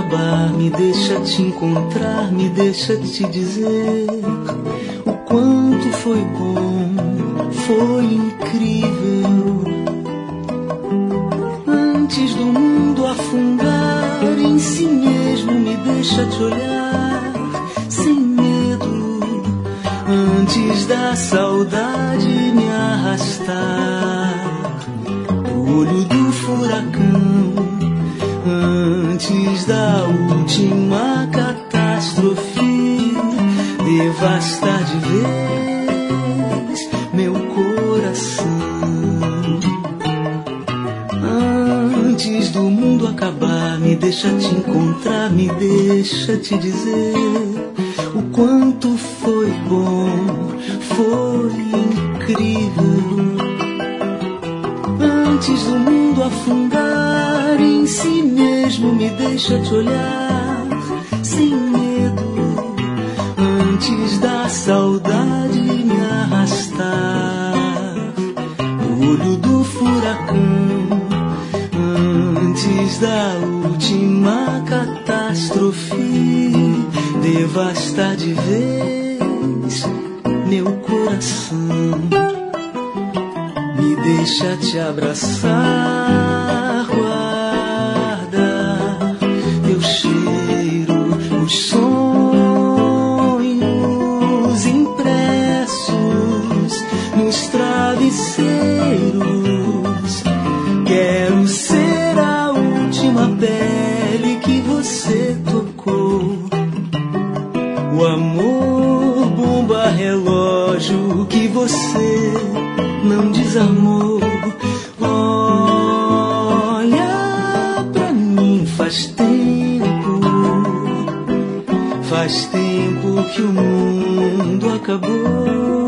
acabar, me deixa te encontrar, me deixa te dizer o quanto foi bom, foi incrível. Antes do mundo afundar em si mesmo, me deixa te olhar sem medo. Antes da saudade me arrastar pro olho do furacão, antes da última catástrofe devastar de vez meu coração. Antes do mundo acabar, me deixa te encontrar, me deixa te dizer o quanto foi bom, foi incrível. Antes do mundo afundar em si mesmo, me deixa te olhar sem medo. Antes da saudade me arrastar no olho do furacão, antes da última catástrofe devastar de vez meu coração. Me deixa te abraçar, guarda teu cheiro, os sonhos impressos nos travesseiros. Quero ser a última pele que você tocou, o amor, bomba, relógio que você não desarmou. Olha pra mim, faz tempo que o mundo acabou.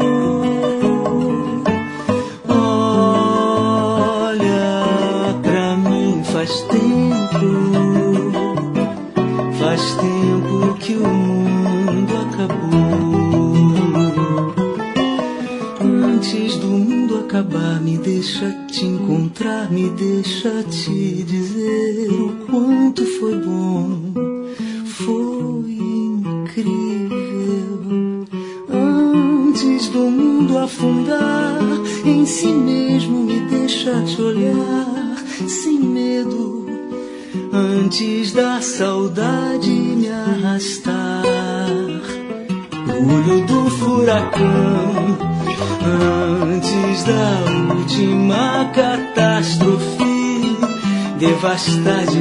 Olha pra mim, faz tempo que o mundo acabou. Antes do mundo acabar, me deixa te encontrar, me deixa te dizer o quanto foi bom, foi incrível. Antes do mundo afundar em si mesmo, me deixa te olhar sem medo. Antes da saudade me arrastar no olho do furacão, antes da última catástrofe devastar de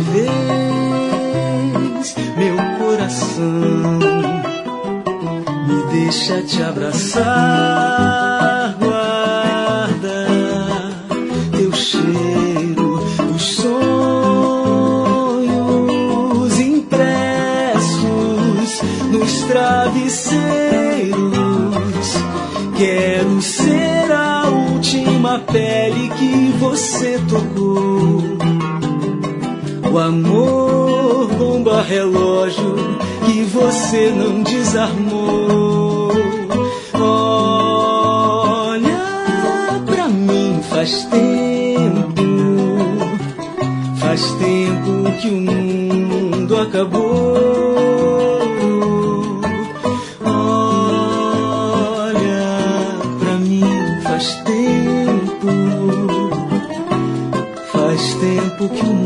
vez meu coração. Me deixa te abraçar, guarda teu cheiro, os sonhos impressos nos travesseiros. Quero ser a última pele que você tocou, o amor, bomba, relógio que você não desarmou. Olha pra mim, faz tempo que o mundo acabou. Faz tempo que o